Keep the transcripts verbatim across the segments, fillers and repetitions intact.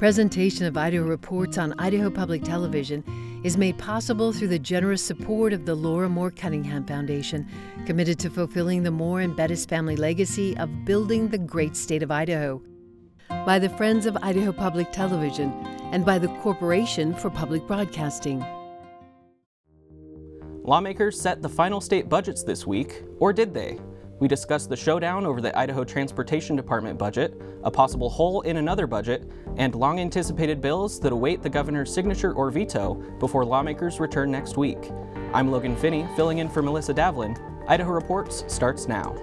Presentation of Idaho Reports on Idaho Public Television is made possible through the generous support of the Laura Moore Cunningham Foundation, committed to fulfilling the Moore and Bettis family legacy of building the great state of Idaho, by the Friends of Idaho Public Television, and by the Corporation for Public Broadcasting. Lawmakers set the final state budgets this week, or did they? We discussed the showdown over the Idaho Transportation Department budget, a possible hole in another budget, and long-anticipated bills that await the governor's signature or veto before lawmakers return next week. I'm Logan Finney, filling in for Melissa Davlin. Idaho Reports starts now.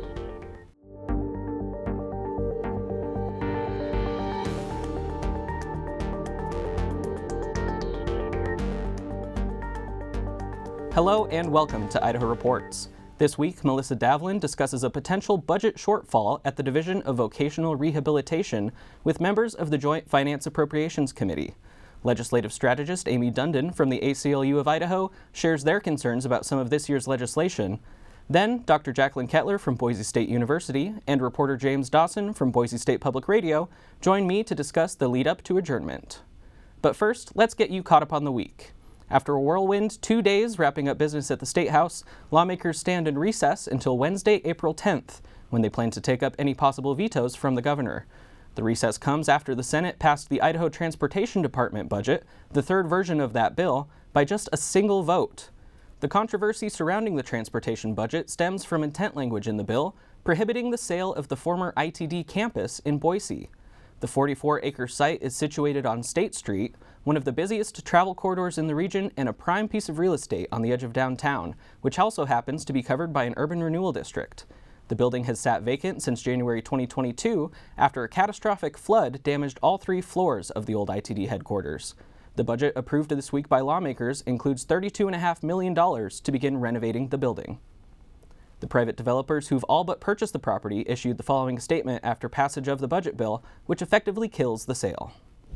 Hello and welcome to Idaho Reports. This week, Melissa Davlin discusses a potential budget shortfall at the Division of Vocational Rehabilitation with members of the Joint Finance Appropriations Committee. Legislative strategist Amy Dundon from the A C L U of Idaho shares their concerns about some of this year's legislation. Then, Doctor Jacqueline Kettler from Boise State University and reporter James Dawson from Boise State Public Radio join me to discuss the lead-up to adjournment. But first, let's get you caught up on the week. After a whirlwind two days wrapping up business at the State House, lawmakers stand in recess until Wednesday, April tenth, when they plan to take up any possible vetoes from the governor. The recess comes after the Senate passed the Idaho Transportation Department budget, the third version of that bill, by just a single vote. The controversy surrounding the transportation budget stems from intent language in the bill prohibiting the sale of the former I T D campus in Boise. The forty-four acre site is situated on State Street, one of the busiest travel corridors in the region and a prime piece of real estate on the edge of downtown, which also happens to be covered by an urban renewal district. The building has sat vacant since January twenty twenty-two after a catastrophic flood damaged all three floors of the old I T D headquarters. The budget approved this week by lawmakers includes thirty-two point five million dollars to begin renovating the building. The private developers who've all but purchased the property issued the following statement after passage of the budget bill, which effectively kills the sale.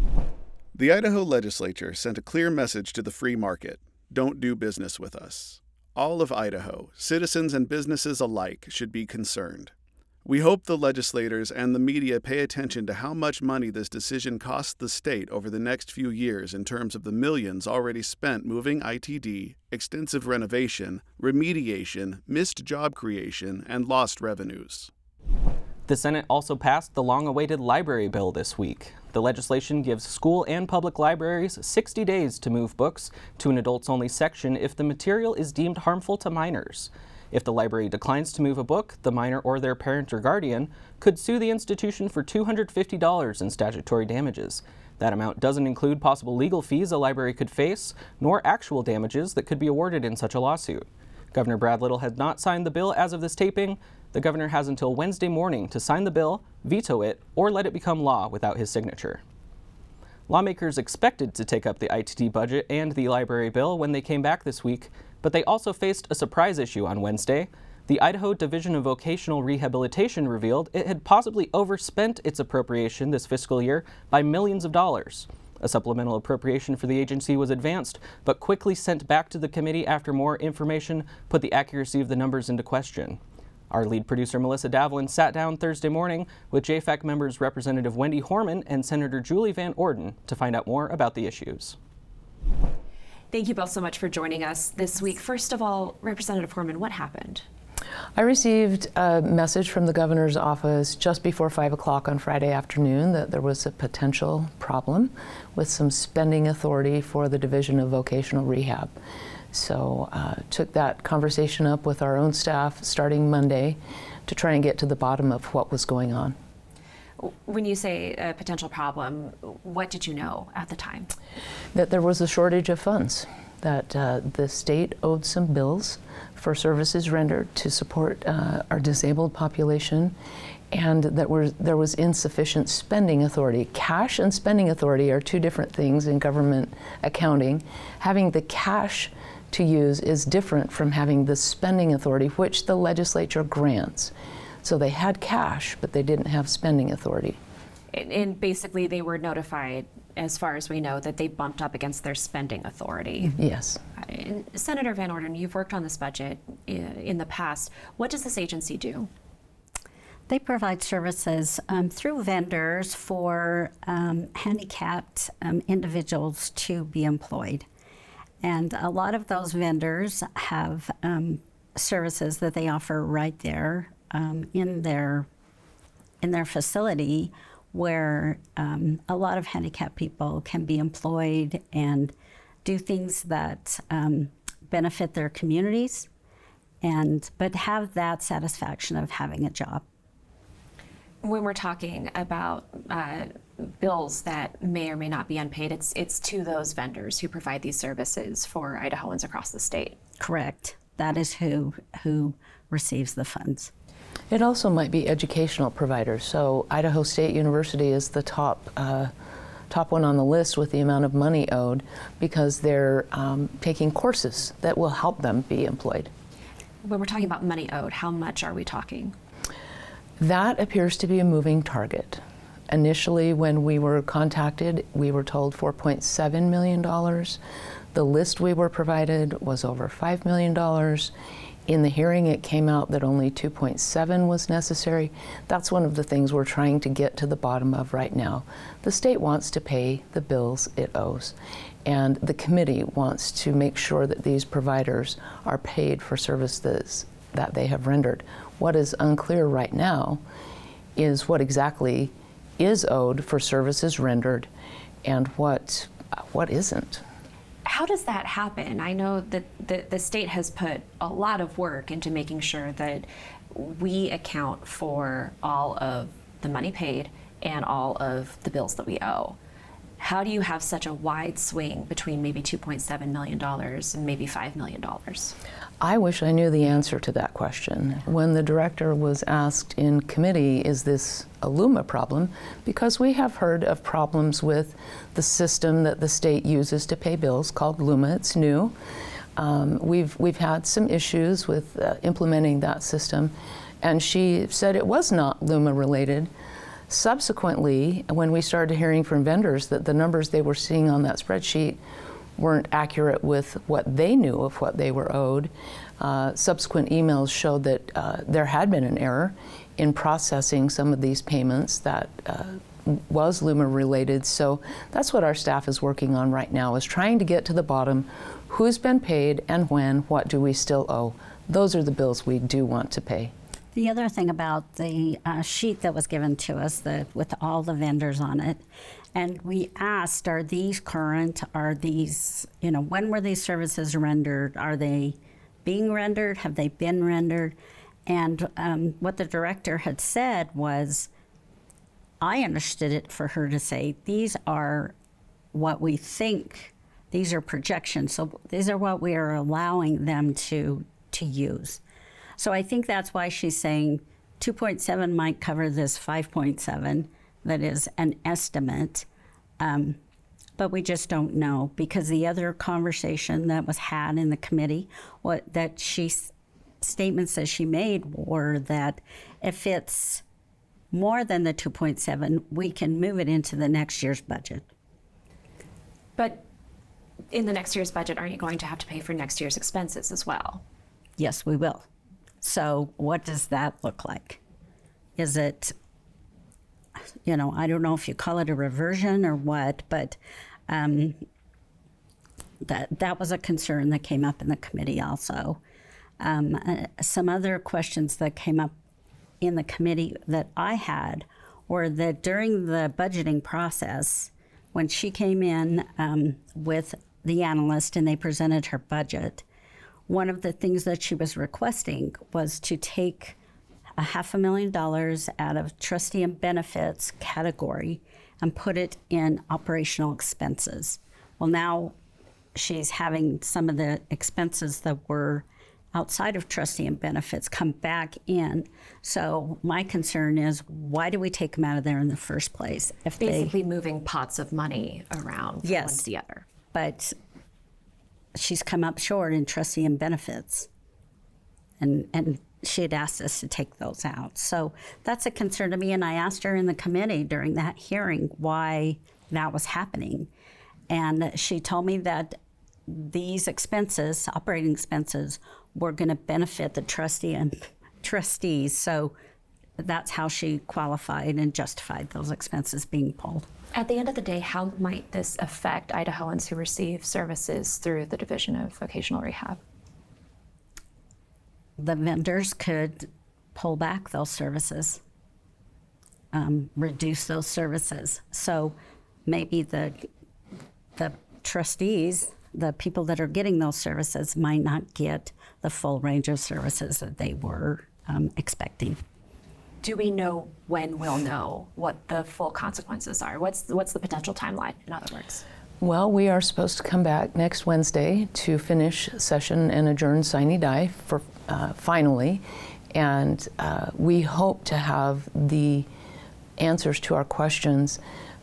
The Idaho legislature sent a clear message to the free market: don't do business with us. All of Idaho, citizens and businesses alike, should be concerned. We hope the legislators and the media pay attention to how much money this decision costs the state over the next few years in terms of the millions already spent moving I T D, extensive renovation, remediation, missed job creation, and lost revenues. The Senate also passed the long-awaited library bill this week. The legislation gives school and public libraries sixty days to move books to an adults-only section if the material is deemed harmful to minors. If the library declines to move a book, the minor or their parent or guardian could sue the institution for two hundred fifty dollars in statutory damages. That amount doesn't include possible legal fees a library could face, nor actual damages that could be awarded in such a lawsuit. Governor Brad Little has not signed the bill as of this taping. The governor has until Wednesday morning to sign the bill, veto it, or let it become law without his signature. Lawmakers expected to take up the I T D budget and the library bill when they came back this week, but they also faced a surprise issue on Wednesday. The Idaho Division of Vocational Rehabilitation revealed it had possibly overspent its appropriation this fiscal year by millions of dollars. A supplemental appropriation for the agency was advanced, but quickly sent back to the committee after more information put the accuracy of the numbers into question. Our lead producer, Melissa Davlin, sat down Thursday morning with J FAC members Representative Wendy Horman and Senator Julie Van Orden to find out more about the issues. Thank you both so much for joining us this week. First of all, Representative Horman, what happened? I received a message from the governor's office just before five o'clock on Friday afternoon that there was a potential problem with some spending authority for the Division of Vocational Rehab. So uh, took that conversation up with our own staff starting Monday to try and get to the bottom of what was going on. When you say a potential problem, what did you know at the time? That there was a shortage of funds, that uh, the state owed some bills for services rendered to support uh, our disabled population, and that were, there was insufficient spending authority. Cash and spending authority are two different things in government accounting. Having the cash to use is different from having the spending authority, which the legislature grants. So they had cash, but they didn't have spending authority. And basically they were notified, as far as we know, that they bumped up against their spending authority. Yes. And Senator Van Orden, you've worked on this budget in the past. What does this agency do? They provide services um, through vendors for um, handicapped um, individuals to be employed. And a lot of those vendors have um, services that they offer right there um, in their in their facility, where um, a lot of handicapped people can be employed and do things that um, benefit their communities, and but have that satisfaction of having a job. When we're talking about uh, bills that may or may not be unpaid, it's it's to those vendors who provide these services for Idahoans across the state. Correct. That is who who receives the funds. It also might be educational providers. So Idaho State University is the top uh, top one on the list with the amount of money owed, because they're um, taking courses that will help them be employed. When we're talking about money owed, how much are we talking? That appears to be a moving target. Initially, when we were contacted, we were told four point seven million dollars. The list we were provided was over five million dollars. In the hearing, it came out that only two point seven was necessary. That's one of the things we're trying to get to the bottom of right now. The state wants to pay the bills it owes, and the committee wants to make sure that these providers are paid for services that they have rendered. What is unclear right now is what exactly is owed for services rendered and what what isn't. How does that happen? I know that the, the state has put a lot of work into making sure that we account for all of the money paid and all of the bills that we owe. How do you have such a wide swing between maybe two point seven million dollars and maybe five million dollars? I wish I knew the answer to that question. When the director was asked in committee, is this a LUMA problem? Because we have heard of problems with the system that the state uses to pay bills called LUMA. It's new. Um, we've, we've had some issues with uh, implementing that system, and she said it was not LUMA related. Subsequently, when we started hearing from vendors that the numbers they were seeing on that spreadsheet weren't accurate with what they knew of what they were owed, uh, subsequent emails showed that uh, there had been an error in processing some of these payments that uh, was LUMA related. So that's what our staff is working on right now, is trying to get to the bottom. Who's been paid and when? What do we still owe? Those are the bills we do want to pay. The other thing about the uh, sheet that was given to us, the, with all the vendors on it, and we asked, are these current? Are these, you know, when were these services rendered? Are they being rendered? Have they been rendered? And um, what the director had said was, I understood it for her to say, these are what we think, these are projections. So these are what we are allowing them to, to use. So I think that's why she's saying two point seven might cover this five point seven. That is an estimate, um, but we just don't know, because the other conversation that was had in the committee, what that she statements that she made were that if it's more than the two point seven, we can move it into the next year's budget. But in the next year's budget, aren't you going to have to pay for next year's expenses as well? Yes, we will. So what does that look like? Is it, you know, I don't know if you call it a reversion or what, but um, that that was a concern that came up in the committee also. Um, uh, some other questions that came up in the committee that I had were that during the budgeting process, when she came in um, with the analyst and they presented her budget, one of the things that she was requesting was to take a half a million dollars out of trustee and benefits category and put it in operational expenses. Well, now she's having some of the expenses that were outside of trustee and benefits come back in. So my concern is, why do we take them out of there in the first place? If Basically they, moving pots of money around from yes, one to the other. But she's come up short in trustee and benefits. And, and she had asked us to take those out. So that's a concern to me. And I asked her in the committee during that hearing why that was happening. And she told me that these expenses, operating expenses, were going to benefit the trustee and trustees. So that's how she qualified and justified those expenses being pulled. At the end of the day, how might this affect Idahoans who receive services through the Division of Vocational Rehab? The vendors could pull back those services, um, reduce those services. So maybe the the trustees, the people that are getting those services, might not get the full range of services that they were um, expecting. Do we know when we'll know what the full consequences are? What's what's the potential timeline, in other words? Well, we are supposed to come back next Wednesday to finish session and adjourn sine die for uh, finally, and uh, we hope to have the answers to our questions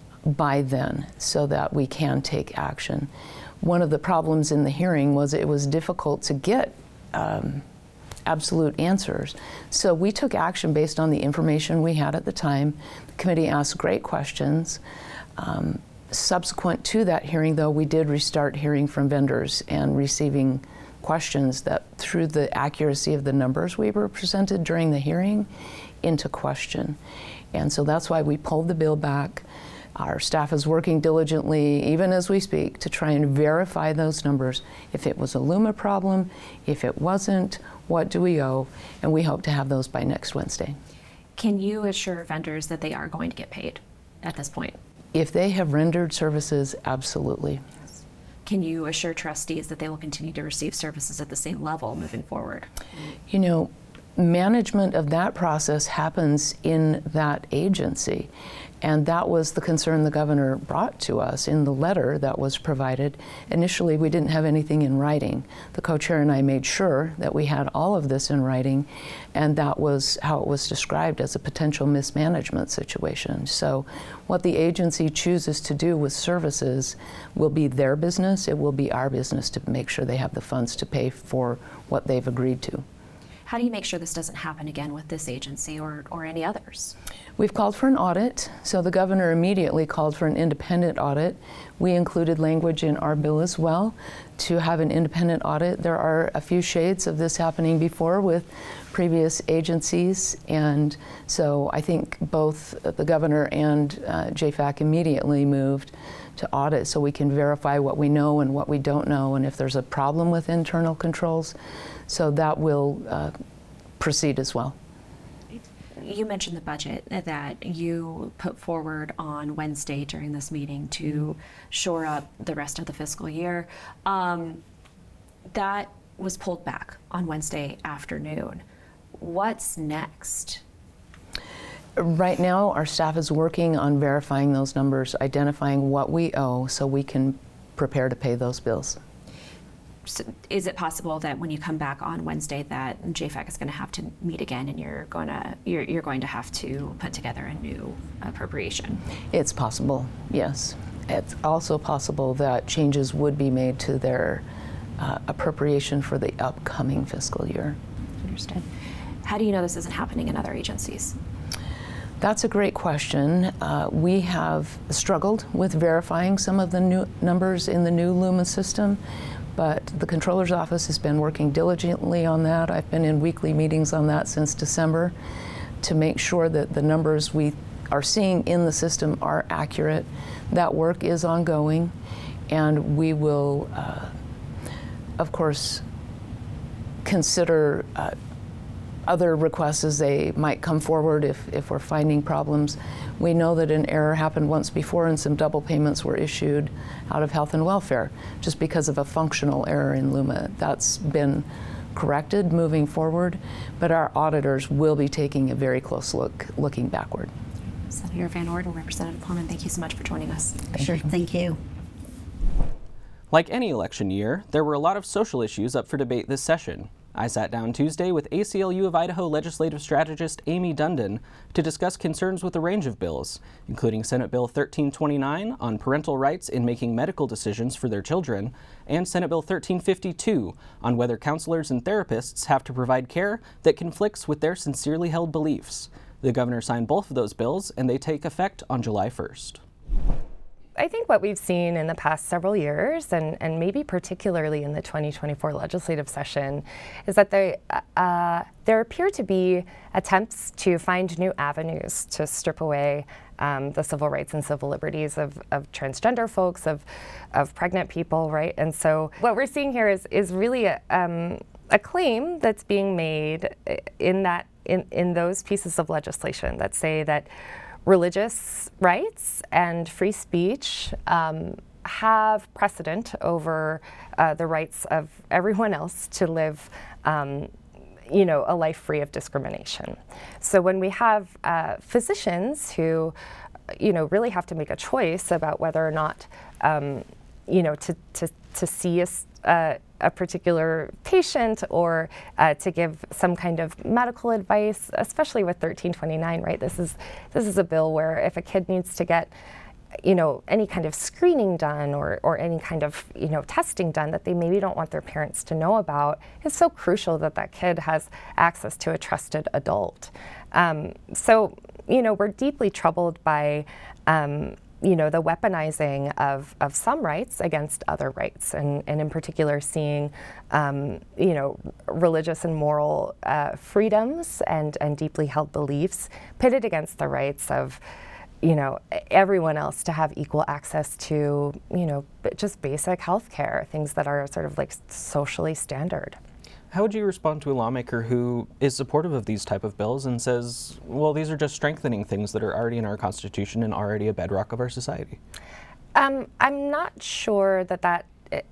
by then so that we can take action. One of the problems in the hearing was it was difficult to get um, absolute answers. So we took action based on the information we had at the time. The committee asked great questions. Um, subsequent to that hearing, though, we did restart hearing from vendors and receiving questions that threw the accuracy of the numbers we were presented during the hearing into question. And so that's why we pulled the bill back. Our staff is working diligently, even as we speak, to try and verify those numbers. If it was a LUMA problem, if it wasn't, what do we owe? And we hope to have those by next Wednesday. Can you assure vendors that they are going to get paid at this point? If they have rendered services, absolutely. Can you assure trustees that they will continue to receive services at the same level moving forward? You know, management of that process happens in that agency. And that was the concern the governor brought to us in the letter that was provided. Initially, we didn't have anything in writing. The co-chair and I made sure that we had all of this in writing, and that was how it was described as a potential mismanagement situation. So what the agency chooses to do with services will be their business. It will be our business to make sure they have the funds to pay for what they've agreed to. How do you make sure this doesn't happen again with this agency or, or any others? We've called for an audit, so the governor immediately called for an independent audit. We included language in our bill as well to have an independent audit. There are a few shades of this happening before with previous agencies, and so I think both the governor and uh, J FAC immediately moved to audit so we can verify what we know and what we don't know, and if there's a problem with internal controls. So that will uh, proceed as well. You mentioned the budget that you put forward on Wednesday during this meeting to shore up the rest of the fiscal year. Um, that was pulled back on Wednesday afternoon. What's next? Right now, our staff is working on verifying those numbers, identifying what we owe so we can prepare to pay those bills. So is it possible that when you come back on Wednesday that J FAC is going to have to meet again and you're going to you're, you're going to have to put together a new appropriation? It's possible, yes. It's also possible that changes would be made to their uh, appropriation for the upcoming fiscal year. Understood. How do you know this isn't happening in other agencies? That's a great question. Uh, we have struggled with verifying some of the new numbers in the new LUMA system, but the Controller's Office has been working diligently on that. I've been in weekly meetings on that since December to make sure that the numbers we are seeing in the system are accurate. That work is ongoing, and we will, uh, of course, consider uh, other requests as they might come forward if, if we're finding problems. We know that an error happened once before and some double payments were issued out of health and welfare just because of a functional error in LUMA. That's been corrected moving forward, but our auditors will be taking a very close look looking backward. Senator Van Orden, Representative Pullman, thank you so much for joining us. Thank sure, you. Thank you. Like any election year, there were a lot of social issues up for debate this session. I sat down Tuesday with A C L U of Idaho legislative strategist Amy Dundon to discuss concerns with a range of bills, including Senate Bill thirteen twenty-nine on parental rights in making medical decisions for their children, and Senate Bill thirteen fifty-two on whether counselors and therapists have to provide care that conflicts with their sincerely held beliefs. The governor signed both of those bills, and they take effect on July first. I think what we've seen in the past several years, and, and maybe particularly in the twenty twenty-four legislative session, is that there, uh, there appear to be attempts to find new avenues to strip away um, the civil rights and civil liberties of, of transgender folks, of, of pregnant people, right? And so what we're seeing here is, is really a, um, a claim that's being made in, that, in, in those pieces of legislation that say that religious rights and free speech um, have precedent over uh, the rights of everyone else to live, um, you know, a life free of discrimination. So when we have uh, physicians who, you know, really have to make a choice about whether or not, um, you know, to to to see a uh, a particular patient or uh, to give some kind of medical advice, especially with thirteen twenty-nine, right? This is this is a bill where if a kid needs to get, you know, any kind of screening done or, or any kind of, you know, testing done that they maybe don't want their parents to know about, it's so crucial that that kid has access to a trusted adult. Um, so, you know, we're deeply troubled by um, you know, the weaponizing of, of some rights against other rights, and, and in particular seeing, um, you know, religious and moral uh, freedoms and, and deeply held beliefs pitted against the rights of, you know, everyone else to have equal access to, you know, just basic health care, things that are sort of like socially standard. How would you respond to a lawmaker who is supportive of these type of bills and says, well, these are just strengthening things that are already in our Constitution and already a bedrock of our society? Um, I'm not sure that that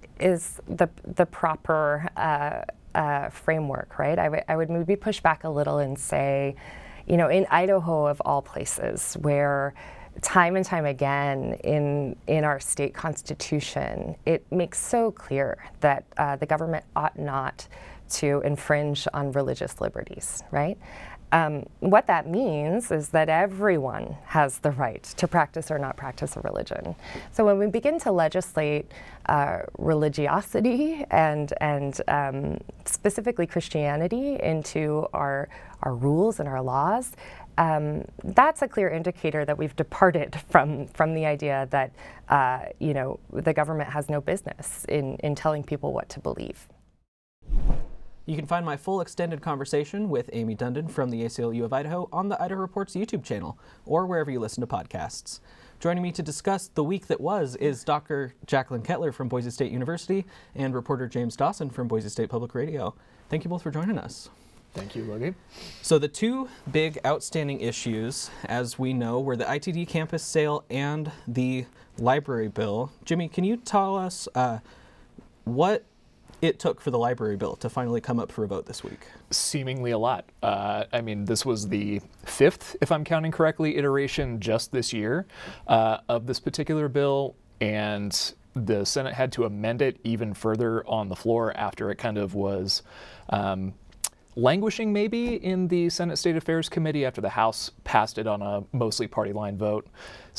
is the the proper uh, uh, framework, right? I, w- I would maybe push back a little and say, you know, in Idaho of all places, where time and time again in in our state constitution, it makes so clear that uh, the government ought not to infringe on religious liberties, right? Um, what that means is that everyone has the right to practice or not practice a religion. So when we begin to legislate uh, religiosity and and um, specifically Christianity into our our rules and our laws, um, that's a clear indicator that we've departed from from the idea that uh, you know, the government has no business in in telling people what to believe. You can find my full extended conversation with Amy Dundon from the A C L U of Idaho on the Idaho Reports YouTube channel or wherever you listen to podcasts. Joining me to discuss the week that was is Doctor Jacqueline Kettler from Boise State University and reporter James Dawson from Boise State Public Radio. Thank you both for joining us. Thank you, Logan. So the two big outstanding issues, as we know, were the I T D campus sale and the library bill. Jimmy, can you tell us uh, what it took for the library bill to finally come up for a vote this week? Seemingly a lot. Uh, I mean, this was the fifth, if I'm counting correctly, iteration just this year uh, of this particular bill, and the Senate had to amend it even further on the floor after it kind of was um, languishing maybe in the Senate State Affairs Committee after the House passed it on a mostly party line vote.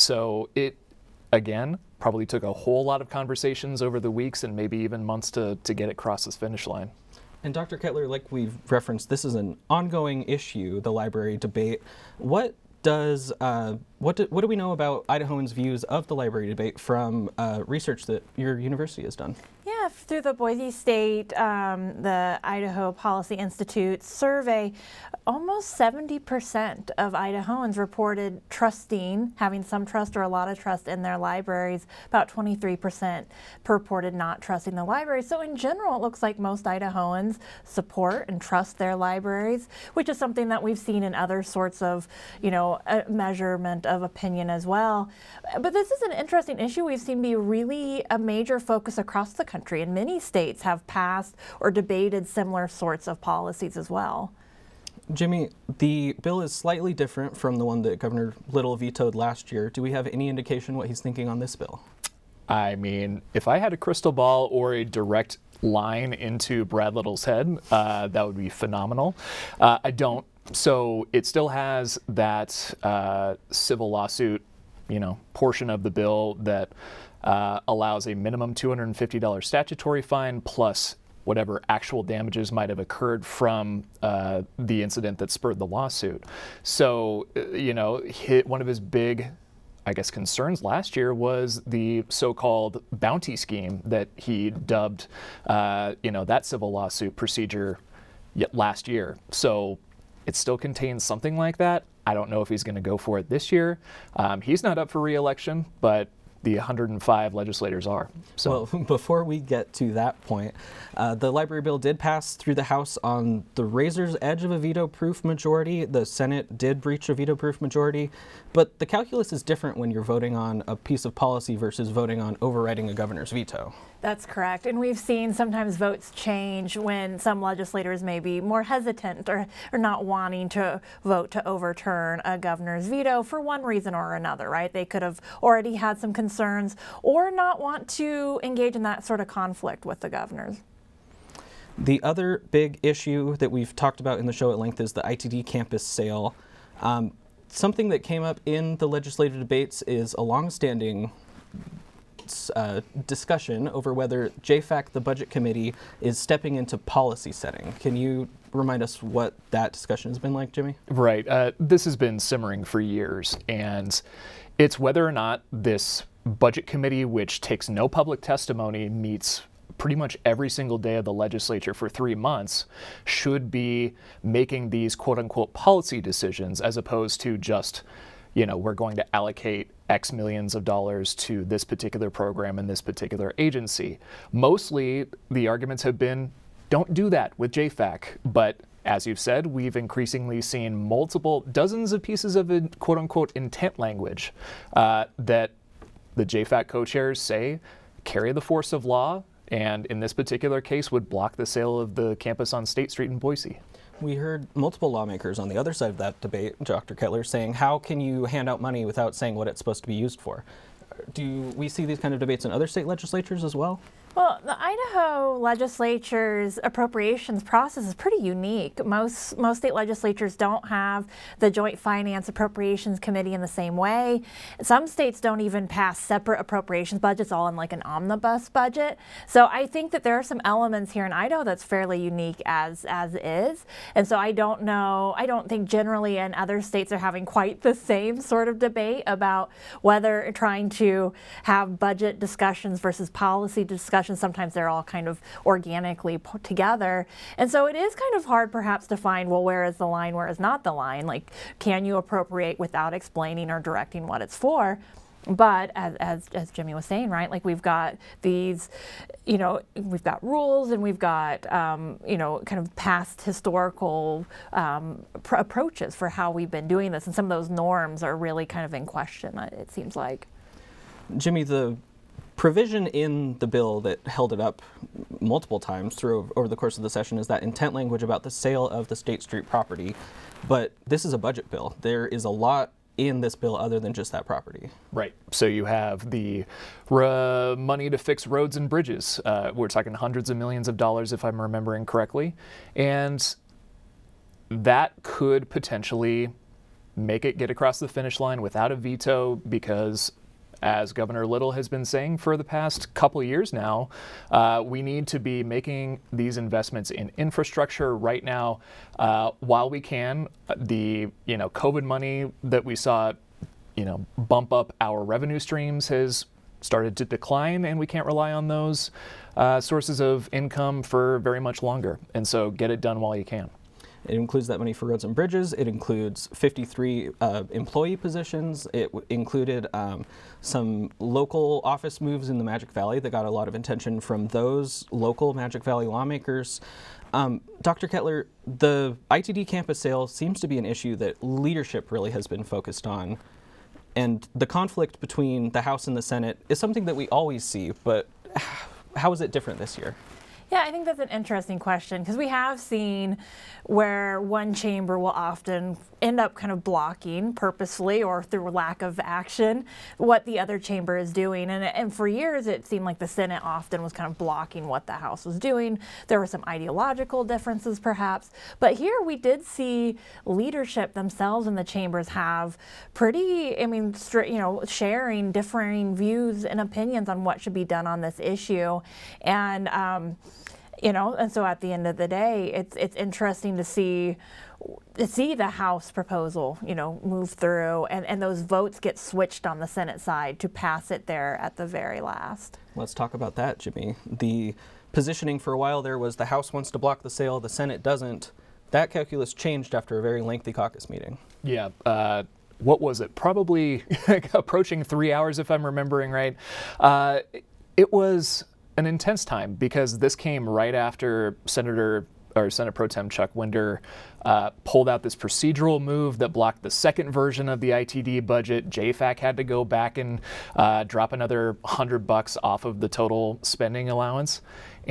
So it, again, probably took a whole lot of conversations over the weeks and maybe even months to, to get it across this finish line. And Doctor Kettler, like we've referenced, this is an ongoing issue, the library debate. What does uh, what do, what do we know about Idahoans' views of the library debate from uh, research that your university has done? Yeah, through the Boise State, um, the Idaho Policy Institute survey, almost seventy percent of Idahoans reported trusting, having some trust or a lot of trust in their libraries. About twenty-three percent reported not trusting the library. So in general, it looks like most Idahoans support and trust their libraries, which is something that we've seen in other sorts of, you know, a measurement of opinion as well. But this is an interesting issue we've seen be really a major focus across the country, and many states have passed or debated similar sorts of policies as well. Jimmy, the bill is slightly different from the one that Governor Little vetoed last year. Do we have any indication what he's thinking on this bill? I mean, if I had a crystal ball or a direct line into Brad Little's head, uh, that would be phenomenal. Uh, I don't. So it still has that uh, civil lawsuit, you know, portion of the bill that uh, allows a minimum two hundred fifty dollars statutory fine plus whatever actual damages might have occurred from uh, the incident that spurred the lawsuit. So, uh, you know, hit one of his big I guess, concerns last year was the so-called bounty scheme that he dubbed, uh, you know, that civil lawsuit procedure yet last year. So it still contains something like that. I don't know if he's going to go for it this year. Um, he's not up for re-election, but the one hundred five legislators are. So. Well, before we get to that point, uh, the library bill did pass through the House on the razor's edge of a veto-proof majority. The Senate did breach a veto-proof majority, but the calculus is different when you're voting on a piece of policy versus voting on overriding a governor's veto. That's correct. And we've seen sometimes votes change when some legislators may be more hesitant or, or not wanting to vote to overturn a governor's veto for one reason or another, right? They could have already had some concerns or not want to engage in that sort of conflict with the governors. The other big issue that we've talked about in the show at length is the I T D campus sale. Um, something that came up in the legislative debates is a longstanding Uh, discussion over whether J FAC, the budget committee, is stepping into policy setting. Can you remind us what that discussion has been like, Jimmy? Right. Uh, this has been simmering for years, and it's whether or not this budget committee, which takes no public testimony, meets pretty much every single day of the legislature for three months, should be making these quote-unquote policy decisions as opposed to just, you know, we're going to allocate X millions of dollars to this particular program and this particular agency. Mostly the arguments have been, don't do that with J FAC. But as you've said, we've increasingly seen multiple, dozens of pieces of quote unquote intent language uh, that the J FAC co-chairs say carry the force of law, and in this particular case would block the sale of the campus on State Street in Boise. We heard multiple lawmakers on the other side of that debate, Doctor Kettler, saying, how can you hand out money without saying what it's supposed to be used for? Do we see these kind of debates in other state legislatures as well? Well, the Idaho legislature's appropriations process is pretty unique. Most most state legislatures don't have the Joint Finance Appropriations Committee in the same way. Some states don't even pass separate appropriations budgets, all in like an omnibus budget. So I think that there are some elements here in Idaho that's fairly unique as as is. And so I don't know, I don't think generally in other states are having quite the same sort of debate about whether trying to have budget discussions versus policy discussions. Sometimes they're all kind of organically put together. And so it is kind of hard perhaps to find, well, where is the line, where is not the line? Like, can you appropriate without explaining or directing what it's for? But as, as, as Jimmy was saying, right, like we've got these, you know, we've got rules and we've got, um, you know, kind of past historical um, pr- approaches for how we've been doing this. And some of those norms are really kind of in question, it seems like. Jimmy, the provision in the bill that held it up multiple times through over the course of the session is that intent language about the sale of the State Street property. But this is a budget bill. There is a lot in this bill other than just that property. Right. So you have the uh, money to fix roads and bridges. Uh, we're talking hundreds of millions of dollars, if I'm remembering correctly. And that could potentially make it get across the finish line without a veto because, as Governor Little has been saying for the past couple of years now, uh, we need to be making these investments in infrastructure right now uh, while we can. The you know COVID money that we saw you know bump up our revenue streams has started to decline, and we can't rely on those uh, sources of income for very much longer. And so get it done while you can. It includes that money for roads and bridges. It includes fifty-three uh, employee positions. It w- included um, some local office moves in the Magic Valley that got a lot of attention from those local Magic Valley lawmakers. Um, Doctor Kettler, the I T D campus sale seems to be an issue that leadership really has been focused on. And the conflict between the House and the Senate is something that we always see, but how is it different this year? Yeah, I think that's an interesting question because we have seen where one chamber will often end up kind of blocking purposefully or through lack of action what the other chamber is doing. And, and for years, it seemed like the Senate often was kind of blocking what the House was doing. There were some ideological differences, perhaps. But here we did see leadership themselves in the chambers have pretty, I mean, stri- you know, sharing differing views and opinions on what should be done on this issue. And, um, You know, and so at the end of the day, it's it's interesting to see to see the House proposal, you know, move through, and, and those votes get switched on the Senate side to pass it there at the very last. Let's talk about that, Jimmy. The positioning for a while there was the House wants to block the sale, the Senate doesn't. That calculus changed after a very lengthy caucus meeting. Yeah. Uh, what was it? Probably approaching three hours, if I'm remembering right. Uh, it was an intense time because this came right after Senator or Senate Pro Tem Chuck Winder uh, pulled out this procedural move that blocked the second version of the I T D budget. J FAC had to go back and uh, drop another hundred bucks off of the total spending allowance,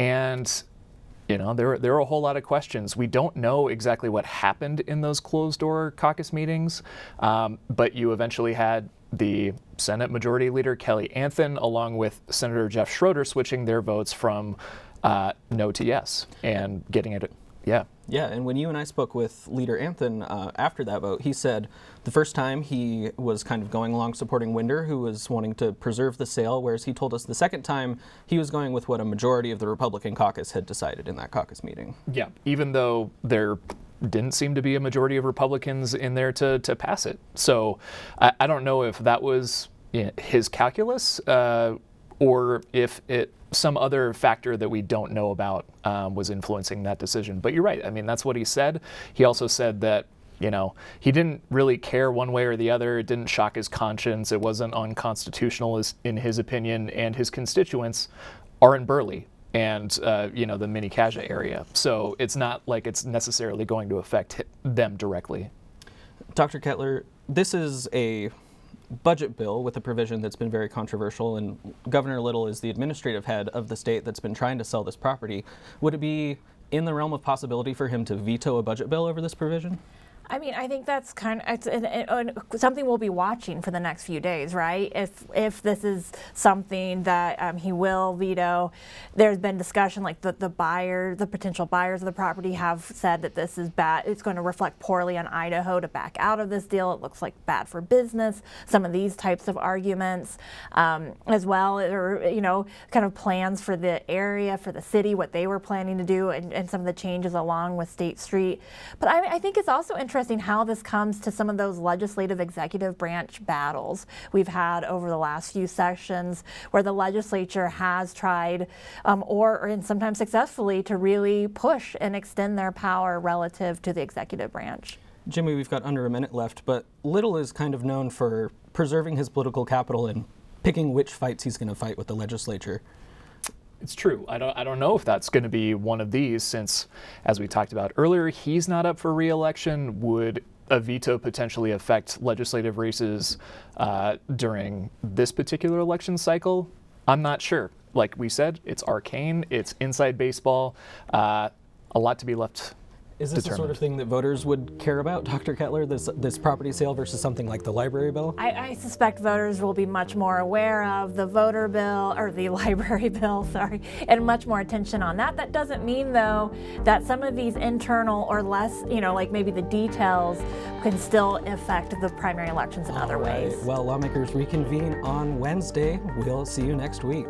and you know there there are a whole lot of questions. We don't know exactly what happened in those closed door caucus meetings, um, but you eventually had the Senate Majority Leader Kelly Anthon, along with Senator Jeff Schroeder, switching their votes from uh, no to yes and getting it. Yeah. Yeah, and when you and I spoke with Leader Anthon uh, after that vote, he said the first time he was kind of going along supporting Winder, who was wanting to preserve the sale, whereas he told us the second time he was going with what a majority of the Republican caucus had decided in that caucus meeting. Yeah, even though there didn't seem to be a majority of Republicans in there to, to pass it. So I, I don't know if that was you know, his calculus uh, or if it some other factor that we don't know about um, was influencing that decision. But you're right. I mean, that's what he said. He also said that, you know, he didn't really care one way or the other. It didn't shock his conscience. It wasn't unconstitutional as, in his opinion, and his constituents are in Burley and, uh, you know, the Mini-Kaja area. So it's not like it's necessarily going to affect them directly. Doctor Kettler, this is a budget bill with a provision that's been very controversial, and Governor Little is the administrative head of the state that's been trying to sell this property. Would it be in the realm of possibility for him to veto a budget bill over this provision? I mean, I think that's kind of it's, it, it, something we'll be watching for the next few days, right? If if this is something that um, he will veto, there's been discussion like the, the buyer, the potential buyers of the property have said that this is bad. It's going to reflect poorly on Idaho to back out of this deal. It looks like bad for business. Some of these types of arguments, um, as well, or you know, kind of plans for the area, for the city, what they were planning to do, and, and some of the changes along with State Street. But I, I think it's also interesting. Interesting how this comes to some of those legislative executive branch battles we've had over the last few sessions, where the legislature has tried, um, or, or and sometimes successfully, to really push and extend their power relative to the executive branch. Jimmy, we've got under a minute left, but Little is kind of known for preserving his political capital and picking which fights he's going to fight with the legislature. It's true. I don't I don't know if that's going to be one of these, since, as we talked about earlier, he's not up for re-election. Would a veto potentially affect legislative races uh, during this particular election cycle? I'm not sure. Like we said, it's arcane. It's inside baseball. Uh, a lot to be left. Is this determined. the sort of thing that voters would care about, Doctor Kettler, this this property sale versus something like the library bill? I, I suspect voters will be much more aware of the voter bill, or the library bill, sorry, and much more attention on that. That doesn't mean, though, that some of these internal or less, you know, like maybe the details can still affect the primary elections in All other right. ways. Well, lawmakers reconvene on Wednesday. We'll see you next week.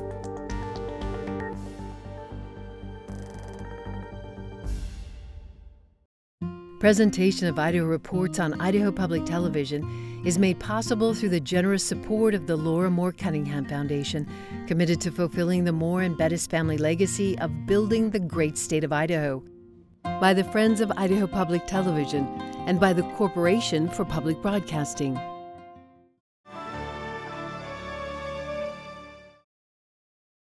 Presentation of Idaho Reports on Idaho Public Television is made possible through the generous support of the Laura Moore Cunningham Foundation, committed to fulfilling the Moore and Bettis family legacy of building the great state of Idaho, by the Friends of Idaho Public Television, and by the Corporation for Public Broadcasting.